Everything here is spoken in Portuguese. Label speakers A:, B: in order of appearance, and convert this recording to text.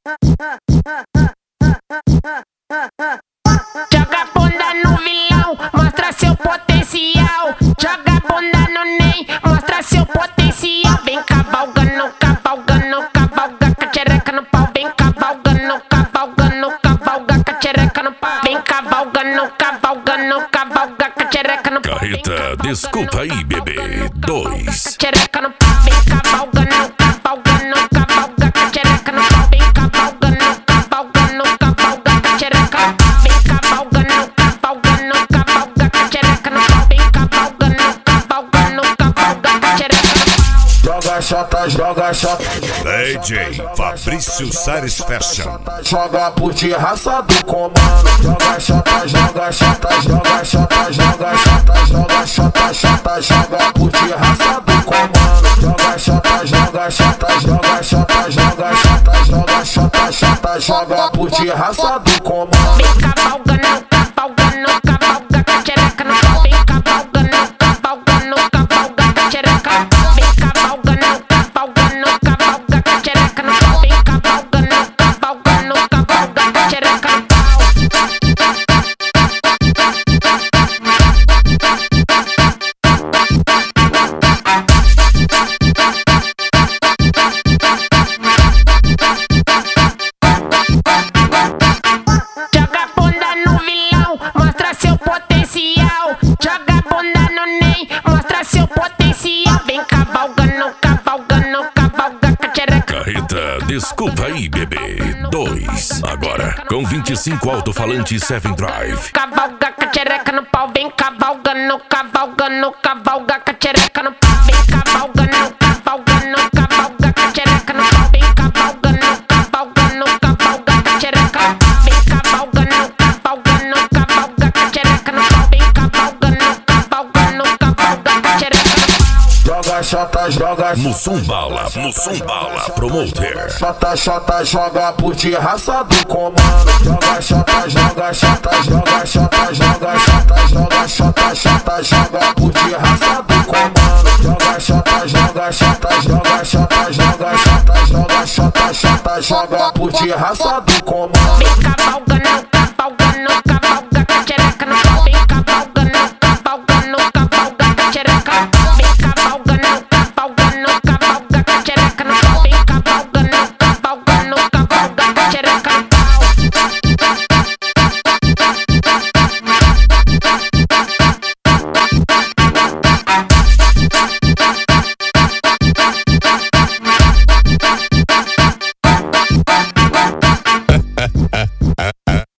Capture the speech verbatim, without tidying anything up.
A: Joga bunda no vilão, mostra seu potencial. Joga bunda no Ney, mostra seu potencial. Vem cavalgando, cavalgando, cavalga com a tchereca no pau. Vem cavalgando, cavalgando, cavalga com a tchereca no pau. Vem cavalgando, cavalgando, cavalga com a tchereca no pau.
B: Carreta, desculpa aí, bebê. Dois.
A: Tchereca no pau, vem cavalgando, cavalgando, cavalga com a tchereca no pau. Vem cavalgando, cavalgando, cavalga com a tchereca no pau. Vem cavalgando, cavalgando, cavalga com a tchereca no pau. Vem cavalgando, cavalgando, cavalga com a tchereca no pau.
C: Joga chota, joga chota.
B: D J Fabrício Sares Fashion.
C: Joga por de raça do comando. Joga chota, joga chota, joga chota, joga chota, joga chota, chota, joga por de raça do comando. Joga chota, joga chota, joga chota, joga chota, joga chota, chota, joga por de raça do comando.
A: Vem cavalgando, cavalgando, cavalga com a tchereca no pau. Vem cavalgando, cavalgando, cavalga com a tchereca no pau. Vem cavalgando, cavalgando, cavalga com a tchereca no pau. Vem cavalgando, cavalgando, cavalga com a tchereca no pau. Joga bunda no vilão, mostra seu potencial. Joga bunda no Ney, mostra seu potencial. Vem cavalgando, cavalgando, cavalga com a tchereca.
B: Carreta, desculpa aí, bebê. Dois. Agora, com vinte e cinco alto-falantes Seven Drive.
A: Cavalga com a tchereca no pau. Vem cavalgando, cavalgando, cavalga com a tchereca no pau. Vem cavalgando, cavalgando, cavalga com a tchereca no pau. Vem cavalgando, cavalgando, cavalga com a tchereca no pau. Vem cavalgando, cavalgando, cavalga com a tchereca no pau. Vem cavalgando, cavalgando, cavalga com a tchereca no pau.
C: Joga chota, joga
B: Mussum Bala, Mussum Bala, promoter.
C: chota, chota, joga por de raça do comando. Joga chota, joga chota, joga chota, joga chota, joga chota, chota, joga por de raça do comando. Joga chota, joga chota, joga chota, joga chota, joga chota, chota, joga por de raça do comando.
A: Vem cavalgando,